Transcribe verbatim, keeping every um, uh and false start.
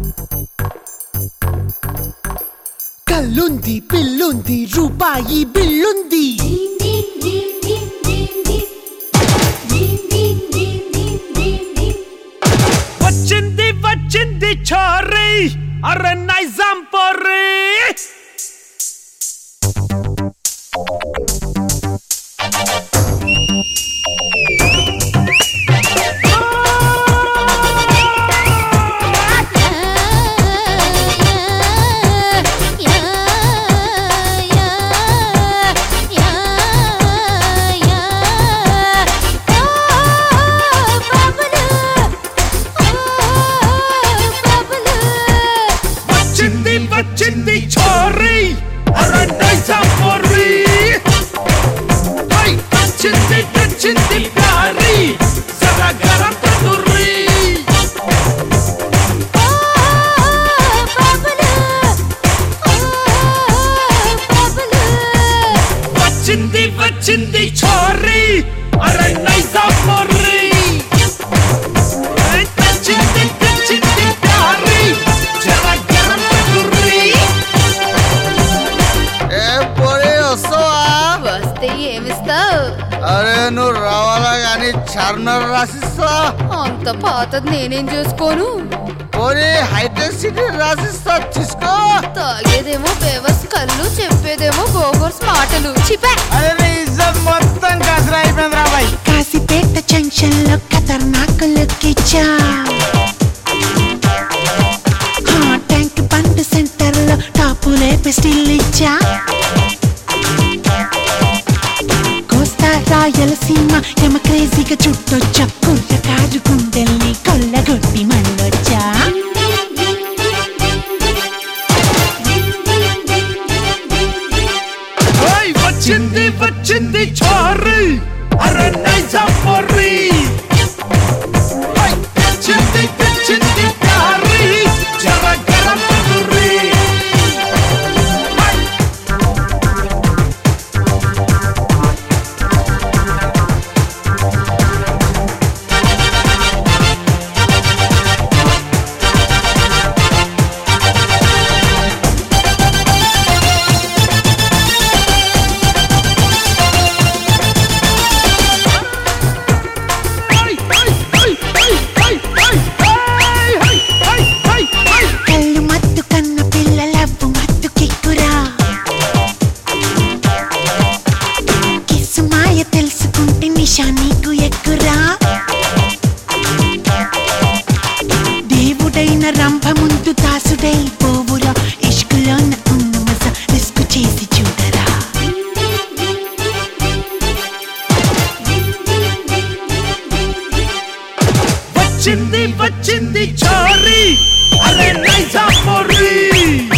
కల్లుంది పిల్లుంది రూపాయి బిల్లుంది వచ్చింది వచ్చింది చోరీ అరే నైజాం పోరీ వచ్చింది చోరీ అరే నైజాం పోరీ వచ్చింది వచ్చింది ప్యారీ జరా గరం తందూరీ వచ్చింది వచ్చింది చోరీ అరే నైజాం పోరీ వచ్చింది వచ్చింది ప్యారీ జరా గరం తందూరీ వస్తే ఏమిస్తావు? అరే నువ్వు రావాలా గాని చార్మినార్ రాసిస్తా. అంత పాతది నేనేం చేసుకోను. పోనీ హైటెక్ సిటీ రాసిస్తా తీసుకో. తాగేదేమో బేవర్స్ కళ్ళు, చెప్పేదేమో బోగర్స్ మాటలు. చిపే అరే ఇజ్జత్ మొత్తం కసరా అయిపోయింది రా బాయ్. కాశీపేట జంక్షన్ లో ఖతర్నాక్ లుక్ ఇచ్చా. ట్యాంక్ బండ్ సెంటర్ లో టాపులే స్టిల్ ఇచ్చా. కోస్తా రాయలసీమ యమ క్రేజీగా చుట్టొచ్చా. కుర్రకారు గుండెల్ని కొల్లగొట్టి మళ్ళొచ్చా. వచ్చింది వచ్చింది చోరీ అరే నైజాం పోరీ వచ్చింది వచ్చింది ప్యారీ జరా గరం తందూరీ కళ్ళు మత్తు కన్న పిల్లలవ్వు మత్తు కిక్కురా. కిస్సు మాయ తెలుసుకుంటే నిషా నీకు ఎక్కురా. దేవుడైన రంభ ముందు దాసుడై పోవురా. ఇష్కులోన ఉన్న మజ రిస్కు చేసి చూడరా. వచ్చింది వచ్చింది చోరీ అరే నైజాం పోరీ